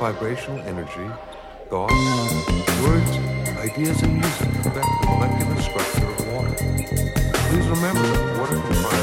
vibrational energy, thoughts, words, ideas, and music affect the molecular structure of water. Please remember that water comprises